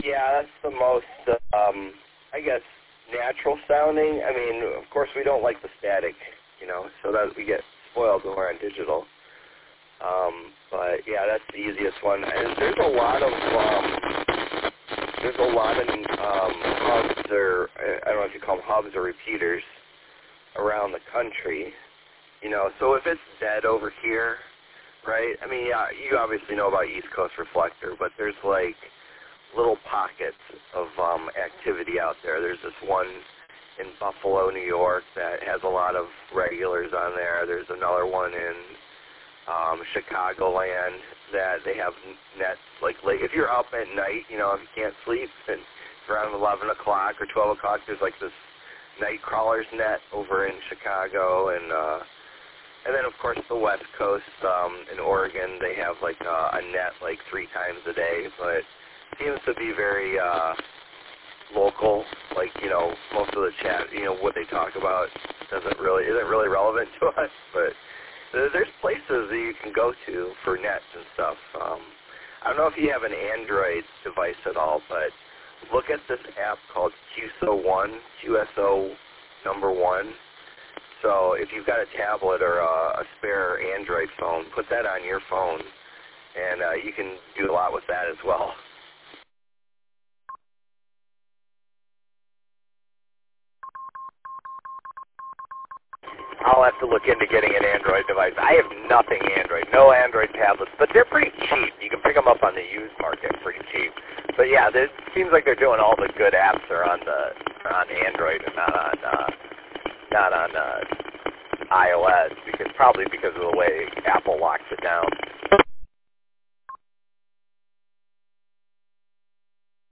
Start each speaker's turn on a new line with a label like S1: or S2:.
S1: Yeah, that's the most, I guess, natural sounding. I mean, of course, we don't like the static, so that we get spoiled when we're on digital. But yeah, that's the easiest one. And there's a lot of hubs, or I don't know if you call them hubs or repeaters, around the country. So if it's dead over here, right? I mean, yeah, you obviously know about East Coast Reflector, but there's like little pockets of activity out there. There's this one in Buffalo, New York, that has a lot of regulars on there. There's another one in Chicagoland that they have nets, like if you're up at night, if you can't sleep, and around 11 o'clock or 12 o'clock, there's like this night crawlers net over in Chicago, and then of course the West Coast in Oregon, they have like a net like 3 times a day, but it seems to be very local, like, most of the chat, what they talk about isn't really relevant to us, but there's places that you can go to for nets and stuff. I don't know if you have an Android device at all, but look at this app called QSO One, QSO number 1. So if you've got a tablet or a spare Android phone, put that on your phone, and you can do a lot with that as well.
S2: I'll have to look into getting an Android device. I have nothing Android, no Android tablets, but they're pretty cheap. You can pick them up on the used market pretty cheap. But yeah, it seems like they're doing all the good apps are on Android and not on iOS, because of the way Apple locks it down.